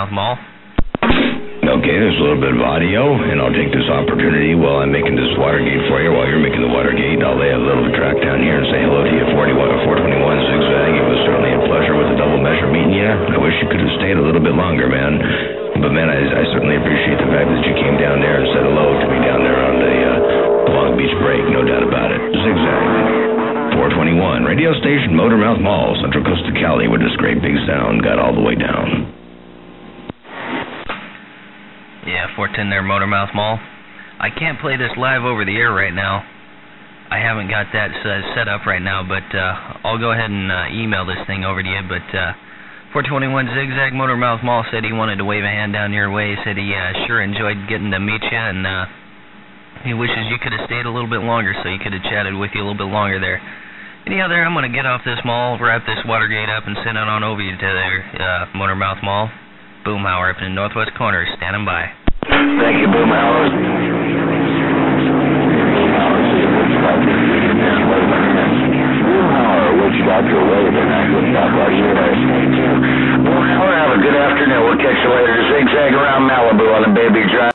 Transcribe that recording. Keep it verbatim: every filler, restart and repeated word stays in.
Motormouth Mall. Okay, there's a little bit of audio, and I'll take this opportunity while I'm making this Watergate for you. While you're making the Watergate, I'll lay a little track down here and say hello to you, four twenty-one Zigzag. It was certainly a pleasure with the double measure meeting you. I wish you could have stayed a little bit longer, man. But, man, I, I certainly appreciate the fact that you came down there and said hello to me down there on the uh, Long Beach break, no doubt about it. Zigzag. four twenty-one, radio station, Motormouth Mall, Central Coast of Cali, where this great big sound got all the way down. Yeah, four ten there, Motormouth Mall. I can't play this live over the air right now. I haven't got that uh, set up right now, but uh, I'll go ahead and uh, email this thing over to you. But uh, four twenty-one Zigzag, Motormouth Mall said he wanted to wave a hand down your way. He said he uh, sure enjoyed getting to meet you, and uh, he wishes you could have stayed a little bit longer so he could have chatted with you a little bit longer there. Anyhow, there, I'm going to get off this mall, wrap this Watergate up, and send it on over you to there, uh, Motormouth Mall. Boomhauer up in the northwest corner, standing by. Thank you, Boomhauer. Boomhauer, what you got your way tonight? What you got, buddy?